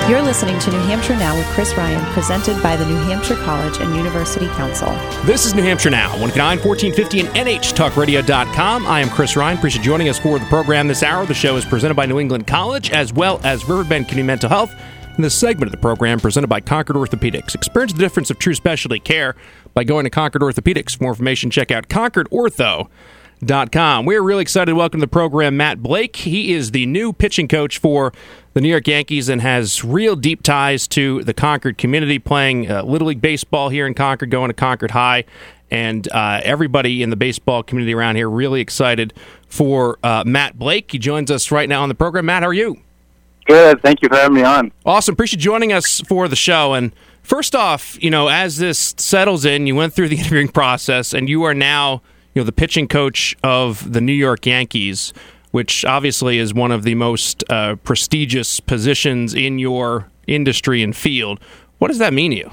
You're listening to New Hampshire Now with Chris Ryan, presented by the New Hampshire College and University Council. This is New Hampshire Now, 109-1450 and NHTalkRadio.com. I am Chris Ryan. Appreciate you joining us for the program this hour. The show is presented by New England College as well as Riverbend Community Mental Health. And this segment of the program presented by Concord Orthopedics. Experience the difference of true specialty care by going to Concord Orthopedics. For more information, check out ConcordOrtho.com. We're really excited to welcome to the program Matt Blake. He is the new pitching coach for the New York Yankees and has real deep ties to the Concord community, playing Little League Baseball here in Concord, going to Concord High. And everybody in the baseball community around here really excited for Matt Blake. He joins us right now on the program. Matt, how are you? Good. Thank you for having me on. Awesome. Appreciate you joining us for the show. And first off, as this settles in, you went through the interviewing process and you are now the pitching coach of the New York Yankees, which obviously is one of the most prestigious positions in your industry and field. What does that mean to you?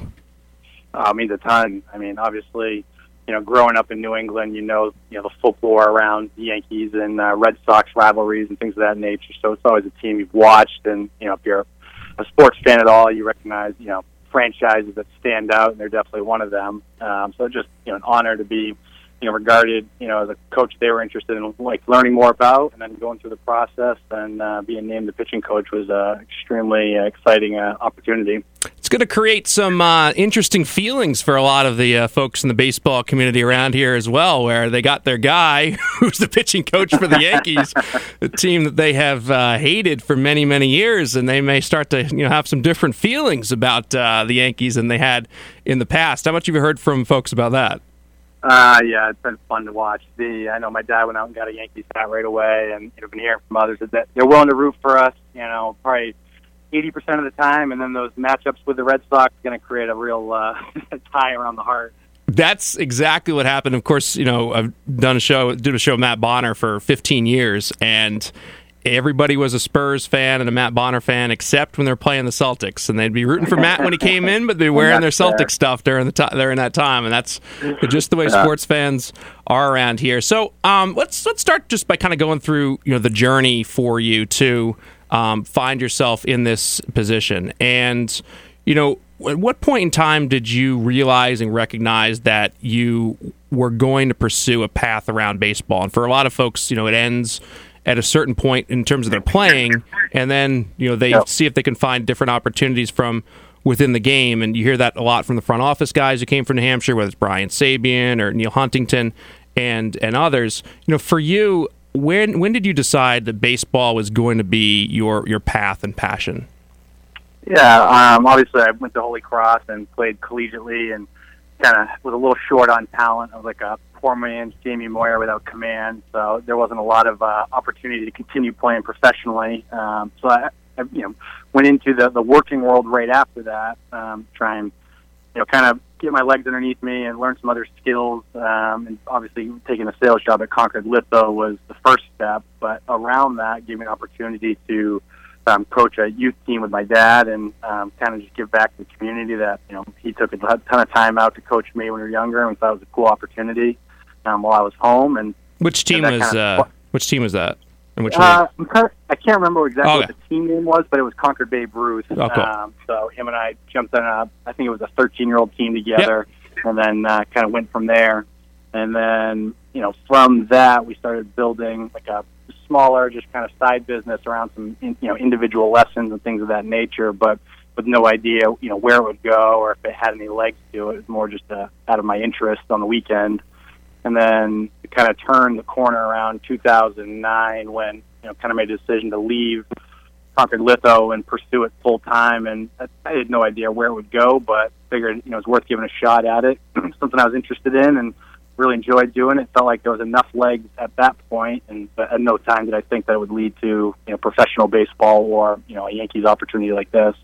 It means a ton. Obviously, growing up in New England, the folklore around the Yankees and Red Sox rivalries and things of that nature. So it's always a team you've watched, and if you're a sports fan at all, you recognize franchises that stand out, and they're definitely one of them. So just an honor to be regarded as a coach they were interested in learning more about, and then going through the process and being named the pitching coach was an extremely exciting opportunity. It's going to create some interesting feelings for a lot of the folks in the baseball community around here as well, where they got their guy who's the pitching coach for the Yankees, a team that they have hated for many, many years, and they may start to have some different feelings about the Yankees than they had in the past. How much have you heard from folks about that? Yeah, it's been fun to watch. I know my dad went out and got a Yankees hat right away, and been hearing from others that they're willing to root for us, probably 80% of the time, and then those matchups with the Red Sox are going to create a real tie around the heart. That's exactly what happened. Of course, I've did a show with Matt Bonner for 15 years, and everybody was a Spurs fan and a Matt Bonner fan, except when they're playing the Celtics, and they'd be rooting for Matt when he came in, but they'd be wearing their Celtics stuff during that time, and that's just the way sports fans are around here. So let's start just by kind of going through the journey for you to find yourself in this position, and at what point in time did you realize and recognize that you were going to pursue a path around baseball? And for a lot of folks, it ends at a certain point in terms of their playing, and then they see if they can find different opportunities from within the game. And you hear that a lot from the front office guys who came from New Hampshire, whether it's Brian Sabian or Neil Huntington and others. For you, when did you decide that baseball was going to be your path and passion? Yeah, obviously I went to Holy Cross and played collegiately, and kind of was a little short on talent. I was like a poor man's Jamie Moyer without command, so there wasn't a lot of opportunity to continue playing professionally. So I went into the working world right after that, try and kind of get my legs underneath me and learn some other skills. And obviously taking a sales job at Concord Litho was the first step, but around that gave me an opportunity to coach a youth team with my dad and kind of just give back to the community that, he took a ton of time out to coach me when we were younger, and we thought it was a cool opportunity while I was home. And which team was that? And which I can't remember exactly what the team name was, but it was Concord Babe Ruth. Oh, cool. So him and I jumped on I think it was a 13-year-old team together, and then kind of went from there. And then, from that, we started building like a smaller, just kind of side business around some, individual lessons and things of that nature, but with no idea, where it would go or if it had any legs to it. It was more just out of my interest on the weekend. And then it kind of turned the corner around 2009 when, kind of made a decision to leave Concord Litho and pursue it full time. And I had no idea where it would go, but figured, it was worth giving a shot at it. Something I was interested in and really enjoyed doing it. Felt like there was enough legs at that point, but at no time did I think that it would lead to professional baseball or a Yankees opportunity like this.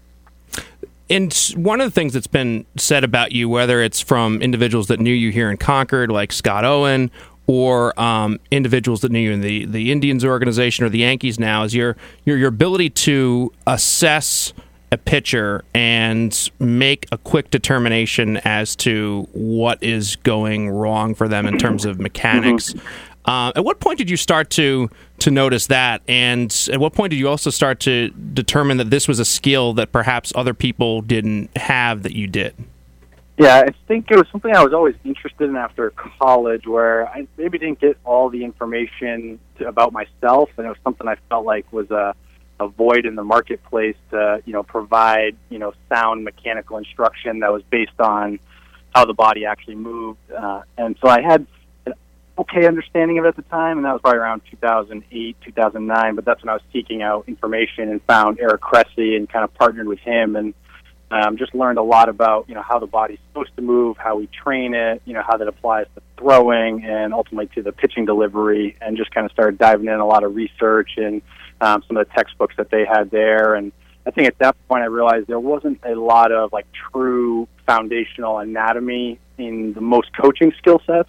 And one of the things that's been said about you, whether it's from individuals that knew you here in Concord, like Scott Owen, or individuals that knew you in the Indians organization or the Yankees now, is your ability to assess a pitcher and make a quick determination as to what is going wrong for them in terms of mechanics. At what point did you start to notice that? And at what point did you also start to determine that this was a skill that perhaps other people didn't have that you did? Yeah, I think it was something I was always interested in after college, where I maybe didn't get all the information about myself, and it was something I felt like was a void in the marketplace to, provide, sound mechanical instruction that was based on how the body actually moved. And so I had an okay understanding of it at the time, and that was probably around 2008, 2009, but that's when I was seeking out information and found Eric Cressy and kind of partnered with him, and just learned a lot about, how the body's supposed to move, how we train it, how that applies to throwing and ultimately to the pitching delivery, and just kind of started diving in a lot of research and some of the textbooks that they had there. And I think at that point I realized there wasn't a lot of true foundational anatomy in the most coaching skill sets,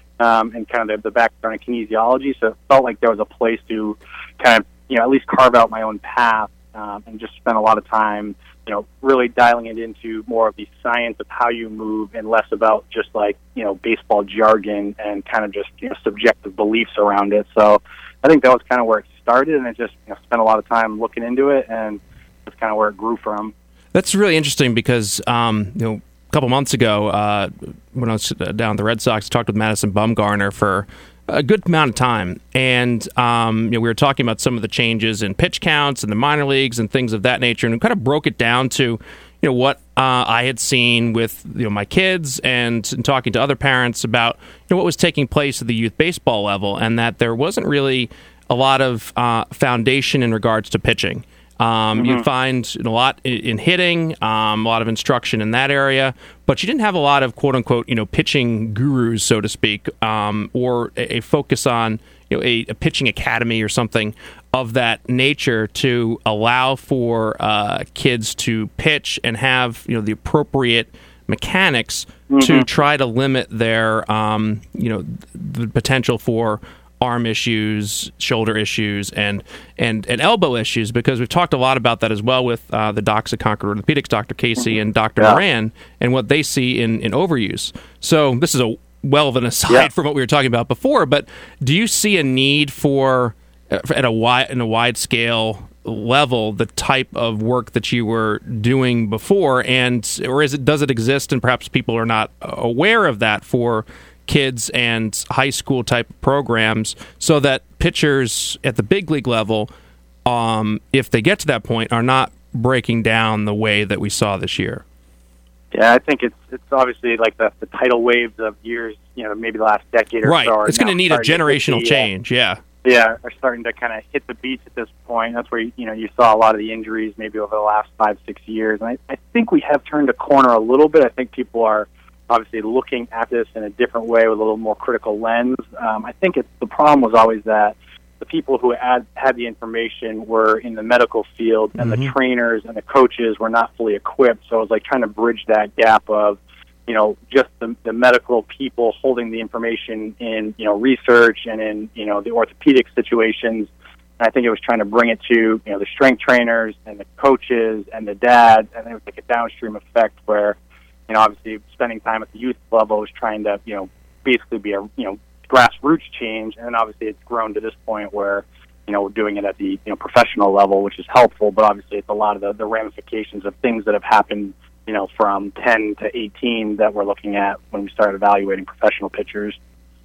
and kind of the background in kinesiology. So it felt like there was a place to kind of, at least carve out my own path, and just spend a lot of time, really dialing it into more of the science of how you move and less about just baseball jargon and kind of just, subjective beliefs around it. So I think that was kind of where it started, and I just spent a lot of time looking into it, and that's kind of where it grew from. That's really interesting because, a couple months ago, when I was down at the Red Sox, I talked with Madison Bumgarner for a good amount of time, and we were talking about some of the changes in pitch counts in the minor leagues and things of that nature, and we kind of broke it down to what I had seen with my kids and talking to other parents about what was taking place at the youth baseball level, and that there wasn't really a lot of foundation in regards to pitching. You'd find a lot in hitting, a lot of instruction in that area, but you didn't have a lot of quote unquote, pitching gurus, so to speak, or a focus on, a pitching academy or something of that nature to allow for kids to pitch and have, the appropriate mechanics to try to limit their, the potential for arm issues, shoulder issues, and elbow issues, because we've talked a lot about that as well with the docs at Concord Orthopedics, Dr. Casey and Dr. Moran, and what they see in overuse. So this is a well of an aside from what we were talking about before, but do you see a need for, in a wide scale level, the type of work that you were doing before, or does it exist and perhaps people are not aware of that for kids and high school type programs, so that pitchers at the big league level, if they get to that point, are not breaking down the way that we saw this year? Yeah, I think it's obviously like the tidal waves of years, maybe the last decade or so. Right, it's going to need a generational change, Yeah, are starting to kind of hit the beats at this point. That's where, you saw a lot of the injuries maybe over the last 5-6 years. And I think we have turned a corner a little bit. I think people are obviously looking at this in a different way with a little more critical lens. I think the problem was always that the people who had the information were in the medical field, and the trainers and the coaches were not fully equipped. So it was like trying to bridge that gap of, just the medical people holding the information in, research and in, the orthopedic situations. And I think it was trying to bring it to, the strength trainers and the coaches and the dads, and it was like a downstream effect where, obviously spending time at the youth level was trying to, basically be a, grassroots change. And then obviously it's grown to this point where, we're doing it at the, professional level, which is helpful, but obviously it's a lot of the ramifications of things that have happened, from 10 to 18 that we're looking at when we started evaluating professional pitchers.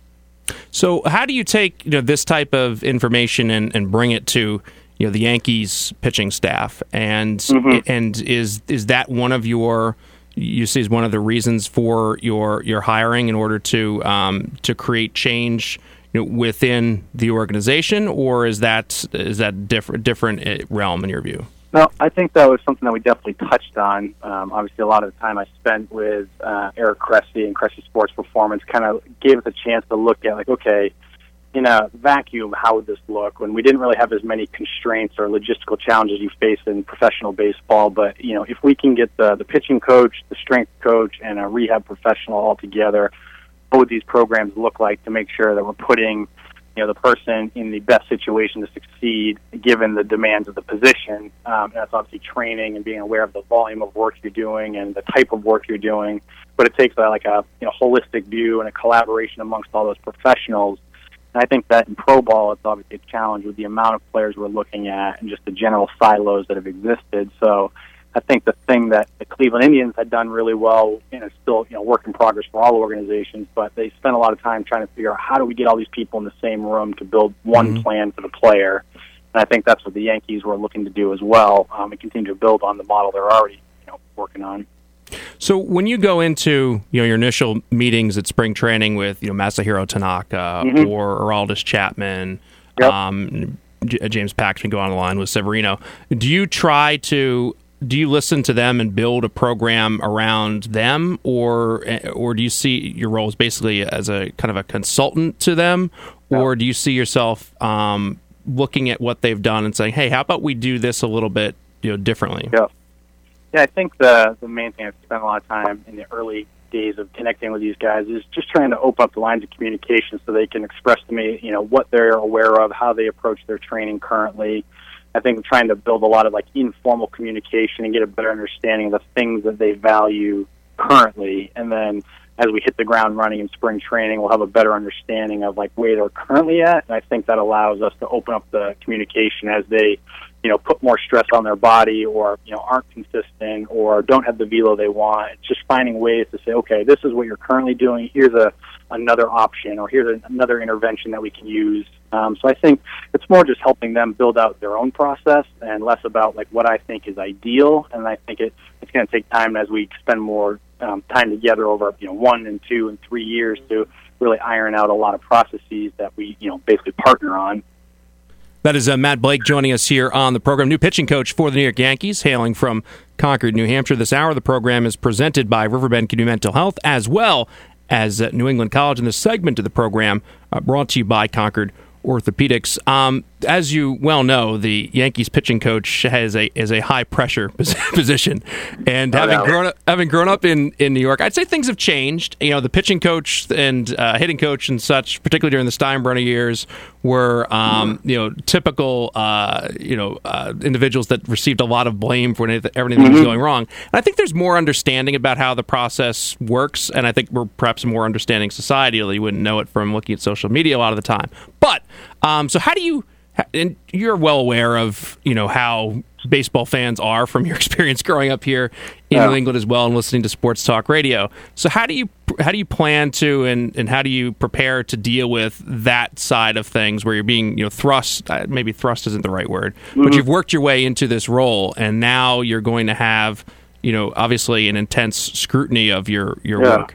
So how do you take, this type of information and bring it to, the Yankees pitching staff? And is that one of you see as one of the reasons for your hiring in order to create change, within the organization, or is that different realm in your view? No, I think that was something that we definitely touched on. Obviously, a lot of the time I spent with Eric Cressy and Cressy Sports Performance kind of gave us a chance to look at, okay, in a vacuum, how would this look when we didn't really have as many constraints or logistical challenges you face in professional baseball. But, if we can get the pitching coach, the strength coach, and a rehab professional all together, what would these programs look like to make sure that we're putting, the person in the best situation to succeed given the demands of the position? And that's obviously training and being aware of the volume of work you're doing and the type of work you're doing. But it takes a holistic view and a collaboration amongst all those professionals. And I think that in pro ball, it's obviously a challenge with the amount of players we're looking at and just the general silos that have existed. So I think the thing that the Cleveland Indians had done really well, and it's still work in progress for all organizations, but they spent a lot of time trying to figure out how do we get all these people in the same room to build one plan for the player. And I think that's what the Yankees were looking to do as well, and continue to build on the model they're already working on. So when you go into your initial meetings at spring training with Masahiro Tanaka or Aroldis Chapman, James Paxton, go on the line with Severino, do you listen to them and build a program around them, or do you see your role as basically as a kind of a consultant to them, or do you see yourself looking at what they've done and saying, hey, how about we do this a little bit differently? Yeah, I think the main thing I've spent a lot of time in the early days of connecting with these guys is just trying to open up the lines of communication so they can express to me, what they're aware of, how they approach their training currently. I think I'm trying to build a lot of informal communication and get a better understanding of the things that they value currently. And then as we hit the ground running in spring training, we'll have a better understanding of where they're currently at. And I think that allows us to open up the communication as they put more stress on their body or, aren't consistent or don't have the velo they want. It's just finding ways to say, okay, this is what you're currently doing. Here's another option, or here's another intervention that we can use. So I think it's more just helping them build out their own process and less about what I think is ideal. And I think it's going to take time as we spend more time together over 1 and 2 and 3 years to really iron out a lot of processes that we basically partner on. That is Matt Blake joining us here on the program, new pitching coach for the New York Yankees, hailing from Concord, New Hampshire. This hour of the program is presented by Riverbend Community Mental Health, as well as New England College. And this segment of the program brought to you by Concord Orthopedics. As you well know, the Yankees pitching coach is a high pressure position, and having grown up in New York, I'd say things have changed. The pitching coach and hitting coach and such, particularly during the Steinbrenner years, were typical individuals that received a lot of blame for everything that was going wrong. And I think there's more understanding about how the process works, and I think we're perhaps a more understanding society, although you wouldn't know it from looking at social media a lot of the time. But so how do you? And you're well aware of how baseball fans are from your experience growing up here in New England as well and listening to sports talk radio. So how do you plan to and how do you prepare to deal with that side of things where you're being thrust? Maybe thrust isn't the right word, but you've worked your way into this role and now you're going to have obviously an intense scrutiny of your work.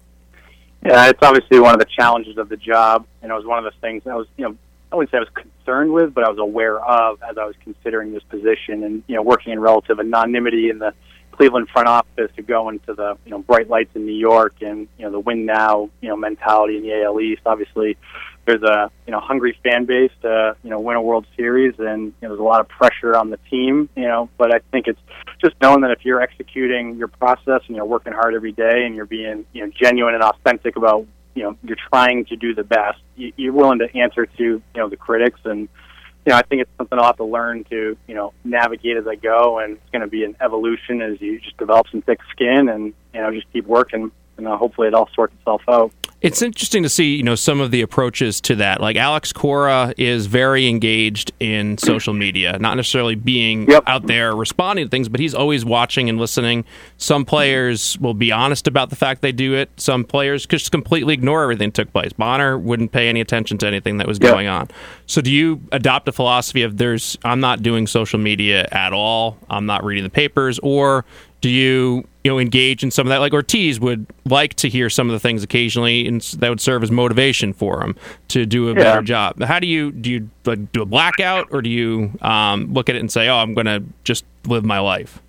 Yeah, it's obviously one of the challenges of the job, and it was one of the things that I was I wouldn't say I was concerned with, but I was aware of as I was considering this position and, working in relative anonymity in the Cleveland front office to go into the, bright lights in New York and, the win now, mentality in the AL East. Obviously, there's a, hungry fan base to, win a World Series, and, there's a lot of pressure on the team, but I think it's just knowing that if you're executing your process and you're working hard every day and you're being, genuine and authentic about, you're trying to do the best, you're willing to answer to, the critics. And, I think it's something I'll have to learn to, navigate as I go. And it's going to be an evolution as you just develop some thick skin and, just keep working. And hopefully it all sorts itself out. It's interesting to see, some of the approaches to that. Like Alex Cora is very engaged in social media, not necessarily being out there responding to things, but he's always watching and listening. Some players will be honest about the fact they do it. Some players just completely ignore everything that took place. Bonner wouldn't pay any attention to anything that was going on. So do you adopt a philosophy of I'm not doing social media at all, I'm not reading the papers, or do you engage in some of that? Like Ortiz would like to hear some of the things occasionally, and that would serve as motivation for him to do a better job. How do you do a blackout, or do you look at it and say, "Oh, I'm going to just live my life"?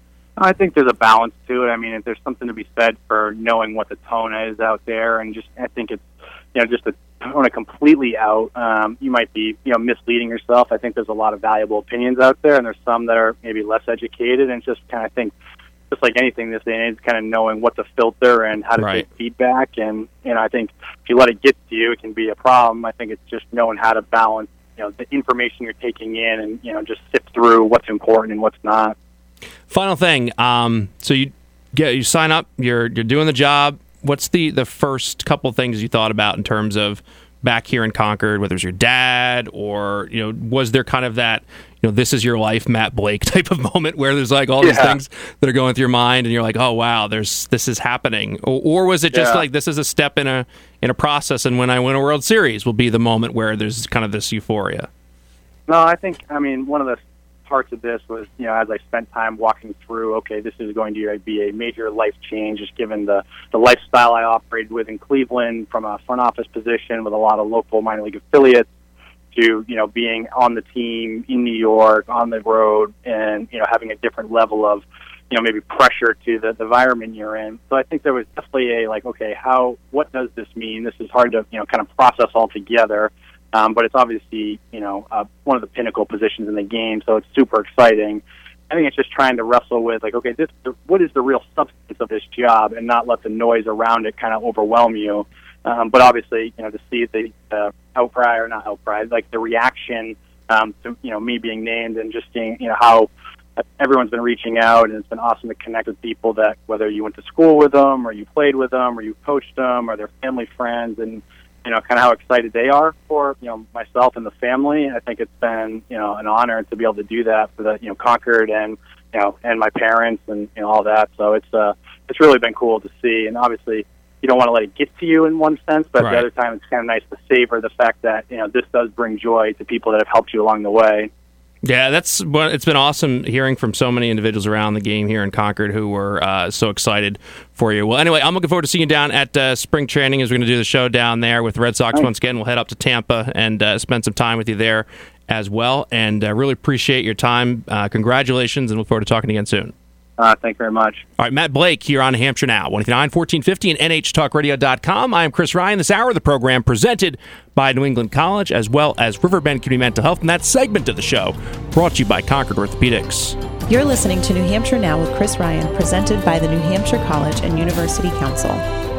I think there's a balance to it. I mean, there's something to be said for knowing what the tone is out there, and I think it's just to tone it completely out. You might be misleading yourself. I think there's a lot of valuable opinions out there, and there's some that are maybe less educated, and just kind of think. Just like anything this day and age, kind of knowing what to filter and how to take feedback. And, I think if you let it get to you, it can be a problem. I think it's just knowing how to balance, the information you're taking in and, just sift through what's important and what's not. Final thing. So you sign up, you're doing the job. What's the first couple things you thought about in terms of back here in Concord, whether it was your dad or, was there kind of that, this is your life, Matt Blake type of moment where there's like all these things that are going through your mind and you're like, oh, wow, this is happening? Or was it just like, this is a step in a process, and when I win a World Series will be the moment where there's kind of this euphoria? No, I mean, one of the parts of this was, as I spent time walking through, okay, this is going to be a major life change, just given the lifestyle I operated with in Cleveland, from a front office position with a lot of local minor league affiliates, to, being on the team in New York, on the road, and, having a different level of, maybe pressure to the environment you're in. So I think there was definitely what does this mean? This is hard to, kind of process all together. But it's obviously, one of the pinnacle positions in the game, so it's super exciting. I think it's just trying to wrestle with, what is the real substance of this job, and not let the noise around it kind of overwhelm you. But obviously, to see the outcry, or not outcry, like the reaction to, me being named, and just seeing, how everyone's been reaching out, and it's been awesome to connect with people that, whether you went to school with them, or you played with them, or you coached them, or their family friends, and kind of how excited they are for, myself and the family. I think it's been, an honor to be able to do that for the, Concord and, and my parents and, all that. So it's really been cool to see. And obviously you don't want to let it get to you in one sense, but at the other time it's kind of nice to savor the fact that, this does bring joy to people that have helped you along the way. Yeah, it's been awesome hearing from so many individuals around the game here in Concord who were so excited for you. Well, anyway, I'm looking forward to seeing you down at spring training, as we're going to do the show down there with Red Sox once again. We'll head up to Tampa and spend some time with you there as well. And really appreciate your time. Congratulations, and look forward to talking again soon. Thank you very much. All right, Matt Blake here on New Hampshire Now, 189-1450 and NHTalkRadio.com. I am Chris Ryan. This hour of the program presented by New England College, as well as Riverbend Community Mental Health, and that segment of the show brought to you by Concord Orthopedics. You're listening to New Hampshire Now with Chris Ryan, presented by the New Hampshire College and University Council.